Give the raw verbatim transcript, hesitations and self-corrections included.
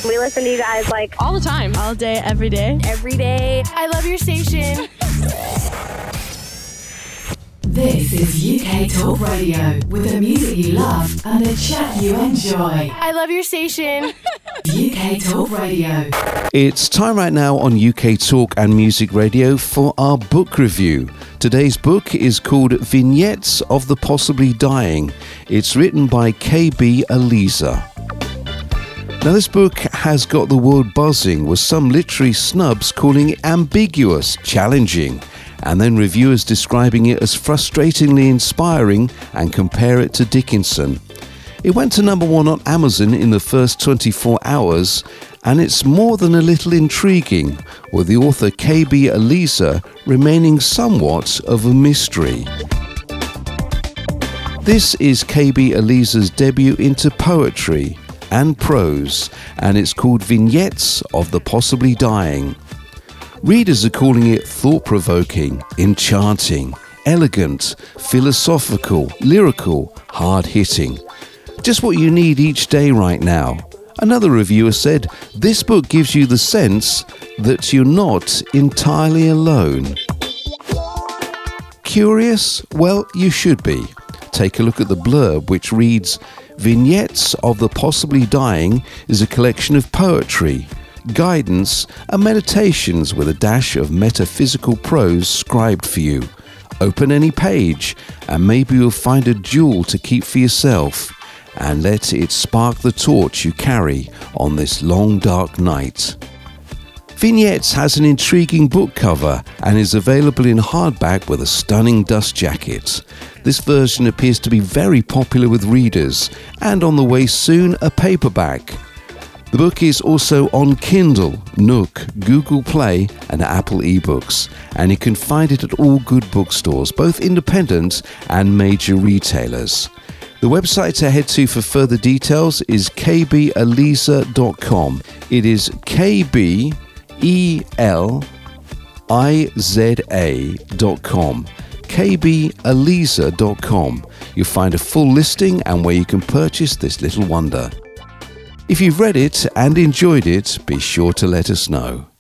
We listen to you guys like all the time. All day, every day. every day. I love your station. This is U K Talk Radio with the music you love and the chat you enjoy. I love your station. U K Talk Radio. It's time right now on U K Talk and Music Radio for our book review. Today's book is called Vignettes of the Possibly Dying. It's written by K B Aliza. Now, this book has got the world buzzing, with some literary snubs calling it ambiguous, challenging, and then reviewers describing it as frustratingly inspiring and compare it to Dickinson. It went to number one on Amazon in the first twenty-four hours, and it's more than a little intriguing, with the author K B Aliza remaining somewhat of a mystery. This is K B Aliza's debut into poetry and prose, and it's called Vignettes of the Possibly Dying. Readers are calling it thought-provoking, enchanting, elegant, philosophical, lyrical, hard-hitting. Just what you need each day right now. Another reviewer said, this book gives you the sense that you're not entirely alone. Curious? Well, you should be. Take a look at the blurb, which reads, Vignettes of the Possibly Dying is a collection of poetry, guidance and meditations with a dash of metaphysical prose scribed for you. Open any page and maybe you'll find a jewel to keep for yourself, and let it spark the torch you carry on this long dark night. Vignettes has an intriguing book cover and is available in hardback with a stunning dust jacket. This version appears to be very popular with readers, and on the way soon a paperback. The book is also on Kindle, Nook, Google Play and Apple eBooks, and you can find it at all good bookstores, both independent and major retailers. The website to head to for further details is k b aliza dot com. It is K B E L I Z A dot com. k b aliza dot com. You'll find a full listing and where you can purchase this little wonder. If you've read it and enjoyed it, be sure to let us know.